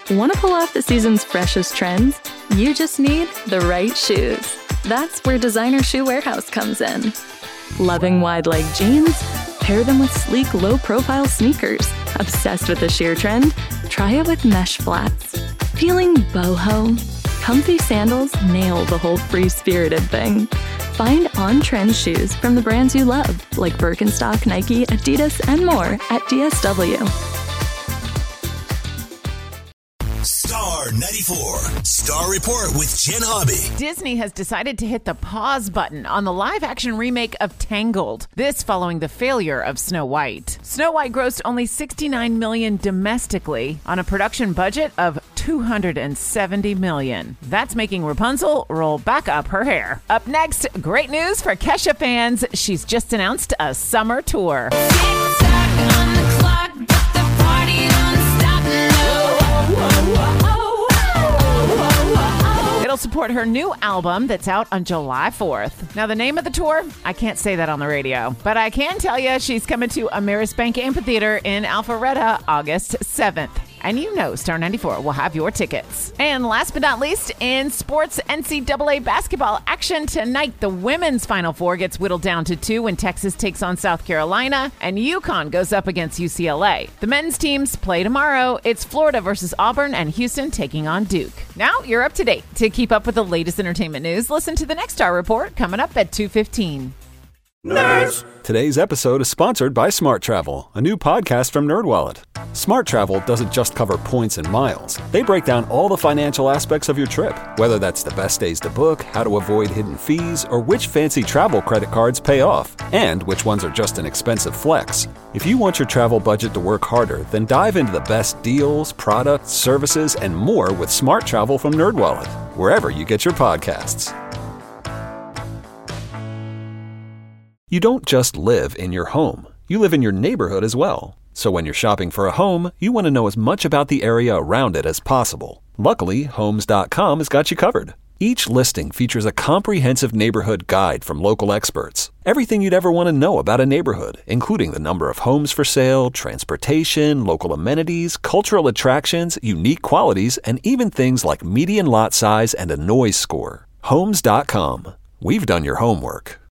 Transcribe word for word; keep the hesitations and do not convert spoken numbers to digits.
Want to pull off the season's freshest trends? You just need the right shoes. That's where Designer Shoe Warehouse comes in. Loving wide-leg jeans? Pair them with sleek, low-profile sneakers. Obsessed with the sheer trend? Try it with mesh flats. Feeling boho? Comfy sandals nail the whole free-spirited thing. Find on-trend shoes from the brands you love, like Birkenstock, Nike, Adidas, and more at D S W. Star ninety-four, Star Report with Jen Hobby. Disney has decided to hit the pause button on the live-action remake of Tangled. This following the failure of Snow White. Snow White grossed only sixty-nine million dollars domestically on a production budget of two hundred seventy million dollars. That's making Rapunzel roll back up her hair. Up next, great news for Kesha fans. She's just announced a summer tour. It'll support her new album that's out on July fourth. Now, the name of the tour, I can't say that on the radio, but I can tell you she's coming to Ameris Bank Amphitheater in Alpharetta August seventh. And you know Star ninety-four will have your tickets. And last but not least, in sports N C double A basketball action tonight, the women's Final Four gets whittled down to two when Texas takes on South Carolina, and UConn goes up against U C L A. The men's teams play tomorrow. It's Florida versus Auburn and Houston taking on Duke. Now you're up to date. To keep up with the latest entertainment news, listen to the next Star Report coming up at two fifteen. Nerds! Today's episode is sponsored by Smart Travel, a new podcast from NerdWallet. Smart Travel doesn't just cover points and miles. They break down all the financial aspects of your trip, whether that's the best days to book, how to avoid hidden fees, or which fancy travel credit cards pay off, and which ones are just an expensive flex. If you want your travel budget to work harder, then dive into the best deals, products, services, and more with Smart Travel from NerdWallet, wherever you get your podcasts. You don't just live in your home. You live in your neighborhood as well. So when you're shopping for a home, you want to know as much about the area around it as possible. Luckily, Homes dot com has got you covered. Each listing features a comprehensive neighborhood guide from local experts. Everything you'd ever want to know about a neighborhood, including the number of homes for sale, transportation, local amenities, cultural attractions, unique qualities, and even things like median lot size and a noise score. Homes dot com. We've done your homework.